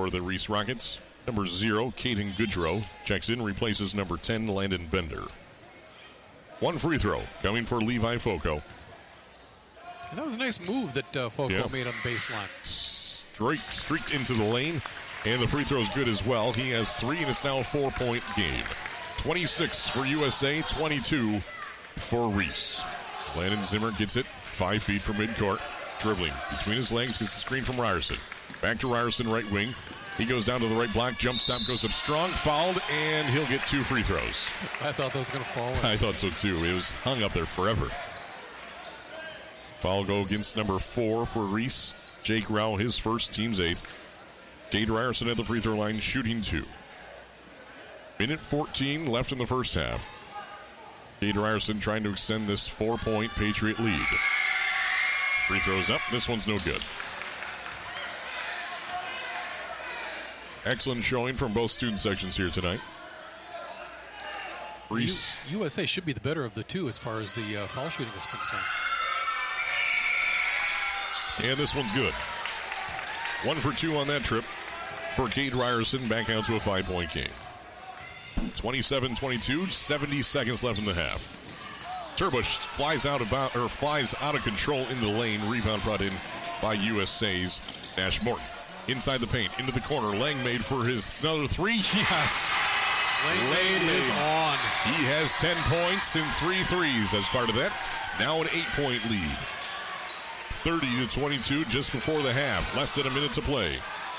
for the Reese Rockets. Number 0, Caden Goodrow, checks in, replaces number 10, Landon Bender. One free throw coming for Levi Foco. And that was a nice move that Foco made on the baseline. Streaked into the lane, and the free throw is good as well. He has 3, and it's now a 4-point game. 26 for USA, 22 for Reese. Landon Zimmer gets it 5 feet from midcourt. Dribbling between his legs, gets the screen from Ryerson. Back to Ryerson, right wing. He goes down to the right block. Jump stop goes up strong. Fouled, and he'll get 2 free throws. I thought that was going to fall in. I thought so, too. It was hung up there forever. Foul go against number 4 for Reese. Jake Rao, his first, team's 8th. Cade Ryerson at the free throw line, shooting 2. Minute 14 left in the first half. Cade Ryerson trying to extend this 4-point Patriot lead. Free throws up. This one's no good. Excellent showing from both student sections here tonight. Reese. USA should be the better of the two as far as the foul shooting is concerned. And this one's good. 1 for 2 on that trip for Cade Ryerson, back out to a 5-point game. 27-22, 70 seconds left in the half. Turbush flies out of control in the lane. Rebound brought in by USA's Nash Morton. Inside the paint, into the corner. Lang made for his another 3. Yes. Lang is on. He has 10 points and 3 threes as part of that. Now an 8-point lead. 30-22 just before the half. Less than a minute to play.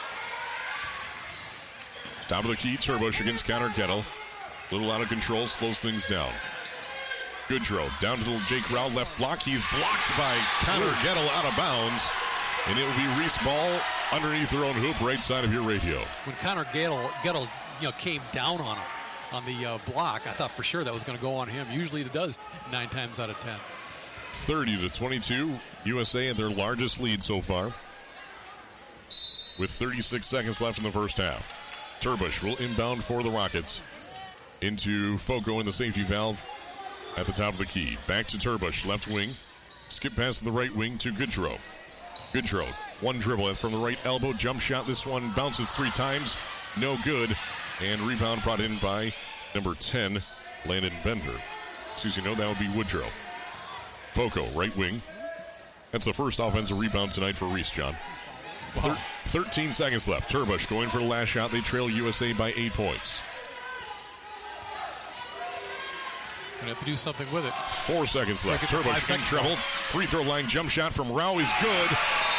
Top of the key, Turbush against Connor Kettle. A little out of control, slows things down. Goodrow down to the Jake Rao left block. He's blocked by Connor Gettle out of bounds. And it will be Reese ball underneath their own hoop, right side of your radio. When Connor Gettle came down on him on the block, I thought for sure that was going to go on him. Usually it does 9 times out of 10. 30-22, USA at their largest lead so far. With 36 seconds left in the first half. Turbush will inbound for the Rockets. Into Foco in the safety valve at the top of the key. Back to Turbush, left wing. Skip pass to the right wing to Goodrow. Goodrow, one dribble from the right elbow. Jump shot, this one bounces 3 times. No good. And rebound brought in by number 10, Landon Bender. That would be Woodrow. Foco, right wing. That's the first offensive rebound tonight for Reese, John. Wow. 13 seconds left. Turbush going for the last shot. They trail USA by 8 points. Gonna have to do something with it. 4 seconds left. Turbush in trouble. Free throw line jump shot from Rao is good.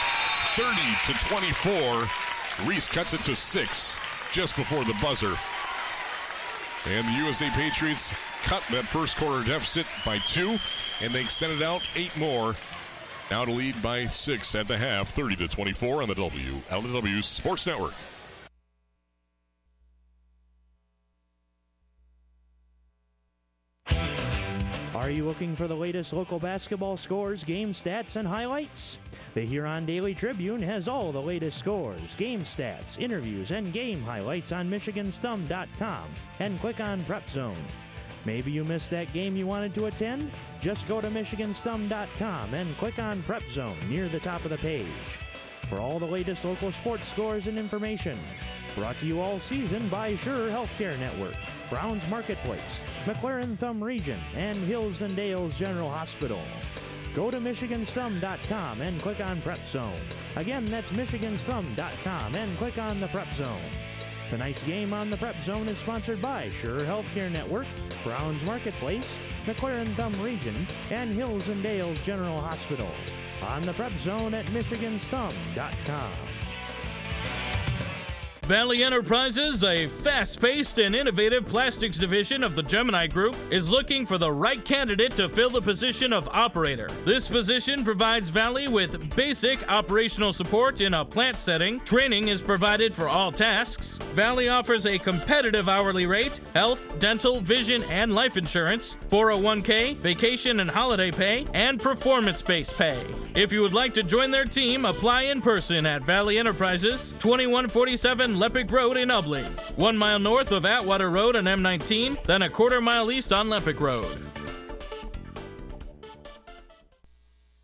30-24. Reese cuts it to 6 just before the buzzer. And the USA Patriots cut that first quarter deficit by 2, and they extended out 8 more. Now to lead by 6 at the half, 30-24 on the WLW Sports Network. Are you looking for the latest local basketball scores, game stats, and highlights? The Huron Daily Tribune has all the latest scores, game stats, interviews, and game highlights on MichiganStum.com and click on Prep Zone. Maybe you missed that game you wanted to attend? Just go to MichiganStum.com and click on Prep Zone near the top of the page. For all the latest local sports scores and information. Brought to you all season by Sure Healthcare Network, Browns Marketplace, McLaren Thumb Region, and Hills and Dales General Hospital. Go to MichiganStum.com and click on Prep Zone. Again, that's MichiganStum.com and click on the Prep Zone. Tonight's game on the Prep Zone is sponsored by Sure Healthcare Network, Browns Marketplace, McLaren Thumb Region, and Hills and Dales General Hospital. On the Prep Zone at MichiganStum.com. Valley Enterprises, a fast-paced and innovative plastics division of the Gemini Group, is looking for the right candidate to fill the position of operator. This position provides Valley with basic operational support in a plant setting. Training is provided for all tasks. Valley offers a competitive hourly rate, health, dental, vision, and life insurance, 401k, vacation and holiday pay, and performance-based pay. If you would like to join their team, apply in person at Valley Enterprises, 2147 Lepic Road in Ubly, 1 mile north of Atwater Road on M19, then a quarter mile east on Lepic Road.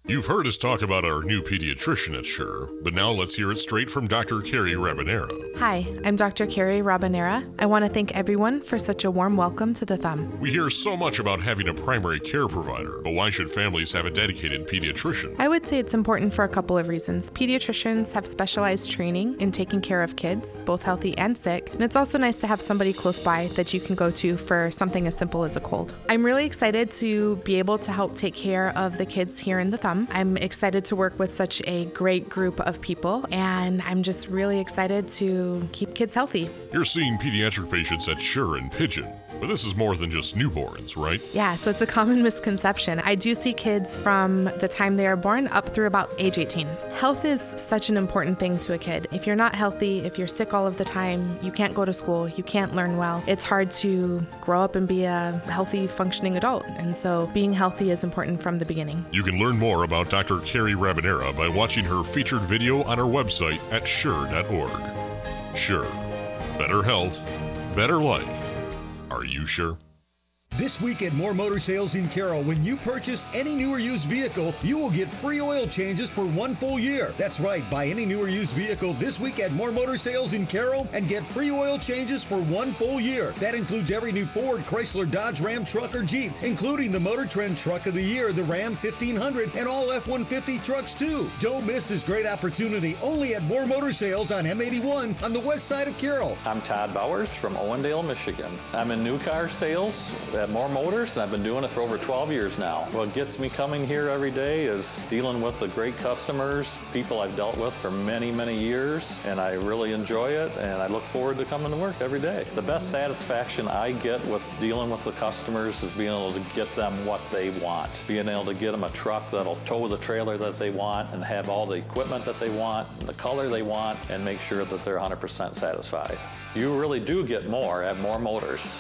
You've heard us talk about our new pediatrician at Sure, but now let's hear it straight from Dr. Carrie Rabanera. Hi, I'm Dr. Carrie Rabanera. I want to thank everyone for such a warm welcome to the Thumb. We hear so much about having a primary care provider, but why should families have a dedicated pediatrician? I would say it's important for a couple of reasons. Pediatricians have specialized training in taking care of kids, both healthy and sick, and it's also nice to have somebody close by that you can go to for something as simple as a cold. I'm really excited to be able to help take care of the kids here in the Thumb. I'm excited to work with such a great group of people, and I'm just really excited to keep kids healthy. You're seeing pediatric patients at Sure and Pigeon, but this is more than just newborns, right? Yeah, so it's a common misconception. I do see kids from the time they are born up through about age 18. Health is such an important thing to a kid. If you're not healthy, if you're sick all of the time, you can't go to school, you can't learn well. It's hard to grow up and be a healthy, functioning adult. And so being healthy is important from the beginning. You can learn more about Dr. Carrie Rabanera by watching her featured video on our website at sure.org. Sure. Better health, better life. Are you sure? This week at More Motor Sales in Carroll, when you purchase any new or used vehicle, you will get free oil changes for 1 full year. That's right, buy any new or used vehicle this week at More Motor Sales in Carroll and get free oil changes for 1 full year. That includes every new Ford, Chrysler, Dodge, Ram truck or Jeep, including the Motor Trend Truck of the Year, the Ram 1500, and all F-150 trucks too. Don't miss this great opportunity only at More Motor Sales on M81 on the west side of Carroll. I'm Todd Bowers from Owendale, Michigan. I'm in new car sales at More Motors, and I've been doing it for over 12 years now. What gets me coming here every day is dealing with the great customers, people I've dealt with for many, many years, and I really enjoy it, and I look forward to coming to work every day. The best satisfaction I get with dealing with the customers is being able to get them what they want, being able to get them a truck that'll tow the trailer that they want and have all the equipment that they want, and the color they want, and make sure that they're 100% satisfied. You really do get more at More Motors.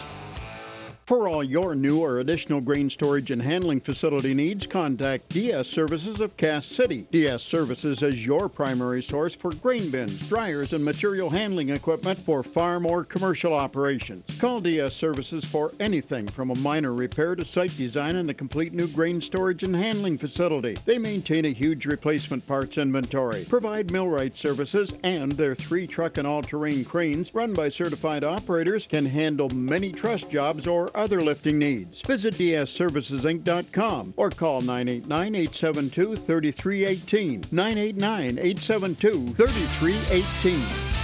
For all your new or additional grain storage and handling facility needs, contact DS Services of Cass City. DS Services is your primary source for grain bins, dryers, and material handling equipment for farm or commercial operations. Call DS Services for anything from a minor repair to site design and a complete new grain storage and handling facility. They maintain a huge replacement parts inventory, provide millwright services, and their 3 truck and all-terrain cranes run by certified operators can handle many truss jobs or other lifting needs. Visit dsservicesinc.com or call 989-872-3318. 989-872-3318.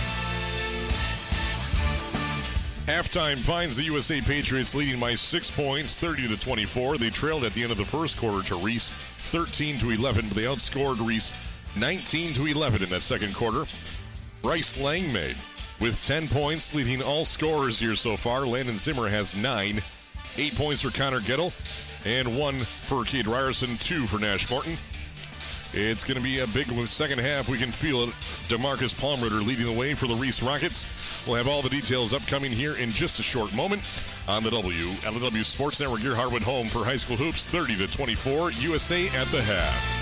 Halftime finds the USA Patriots leading by 6 points, 30-24. They trailed at the end of the first quarter to Reese 13-11, but they outscored Reese 19-11 in that second quarter. Bryce Langmaid with 10 points, leading all scorers here so far. Landon Zimmer has 9. 8 points for Connor Gettle, and 1 for Cade Ryerson, 2 for Nash Morton. It's going to be a big second half. We can feel it. DeMarcus Palmritter leading the way for the Reese Rockets. We'll have all the details upcoming here in just a short moment on the W Sports Network. Your Harwood home for high school hoops, 30-24, USA at the half.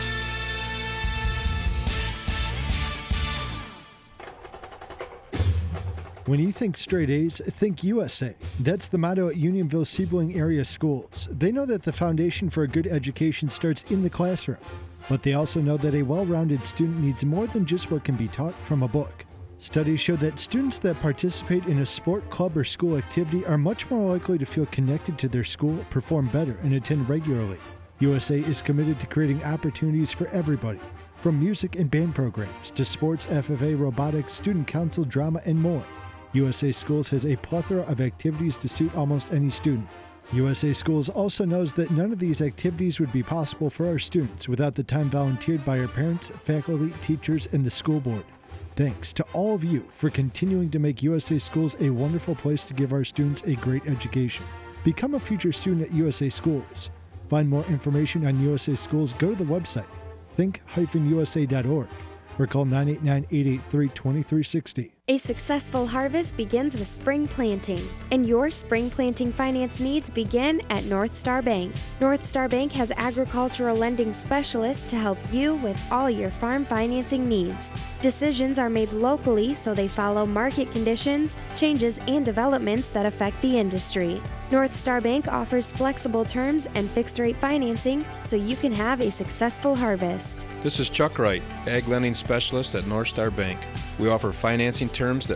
When you think straight A's, think USA. That's the motto at Unionville-Siebling area schools. They know that the foundation for a good education starts in the classroom, but they also know that a well-rounded student needs more than just what can be taught from a book. Studies show that students that participate in a sport, club, or school activity are much more likely to feel connected to their school, perform better, and attend regularly. USA is committed to creating opportunities for everybody, from music and band programs to sports, FFA, robotics, student council, drama, and more. USA Schools has a plethora of activities to suit almost any student. USA Schools also knows that none of these activities would be possible for our students without the time volunteered by our parents, faculty, teachers, and the school board. Thanks to all of you for continuing to make USA Schools a wonderful place to give our students a great education. Become a future student at USA Schools. Find more information on USA Schools, go to the website, think-usa.org, or call 989-883-2360. A successful harvest begins with spring planting, and your spring planting finance needs begin at North Star Bank. North Star Bank has agricultural lending specialists to help you with all your farm financing needs. Decisions are made locally, so they follow market conditions, changes, and developments that affect the industry. North Star Bank offers flexible terms and fixed-rate financing so you can have a successful harvest. This is Chuck Wright, Ag Lending Specialist at North Star Bank. We offer financing terms that